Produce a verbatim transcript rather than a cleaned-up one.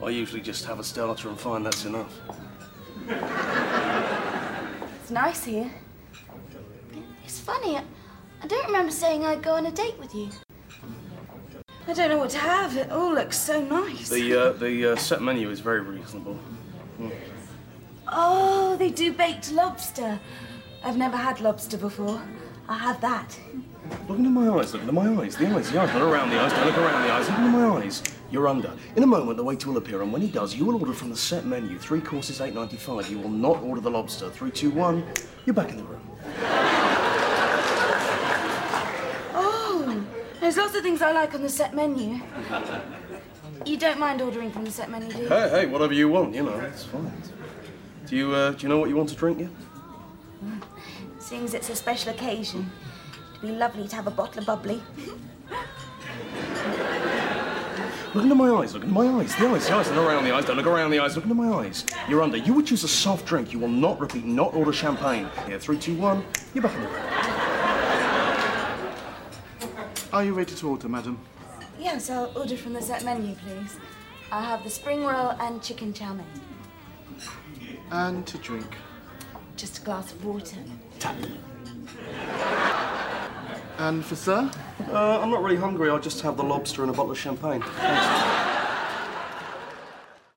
I usually just have a starter and find that's enough. It's nice here. It's funny, I, I don't remember saying I'd go on a date with you. I don't know what to have. It all looks so nice. The, uh, the uh, set menu is very reasonable. Mm. Oh, they do baked lobster. I've never had lobster before. I'll have that. Look into my eyes, look into my eyes. The eyes, the eyes, not around the eyes, don't look around the eyes, look into my eyes. You're under. In a moment, the waiter will appear, and when he does, you will order from the set menu. Three courses, eight ninety-five. You will not order the lobster. Three, two, one, you're back in the room. Oh, there's lots of things I like on the set menu. You don't mind ordering from the set menu, do you? Hey, hey, whatever you want, you know, it's fine. Do you, uh, do you know what you want to drink yet? Seeing as it's a special occasion, it'd be lovely to have a bottle of bubbly. Look into my eyes, look into my eyes. The eyes, the eyes, don't look around the eyes, don't look around the eyes, look into my eyes. You're under. You would choose a soft drink. You will not repeat, not order champagne. Here, three, two, one, you're back in the room. Are you ready to order, madam? Yes, I'll order from the set menu, please. I'll have the spring roll and chicken chow mein. And to drink? Just a glass of water. Tap. And for sir? Uh, I'm not really hungry. I'll just have the lobster and a bottle of champagne. Thanks.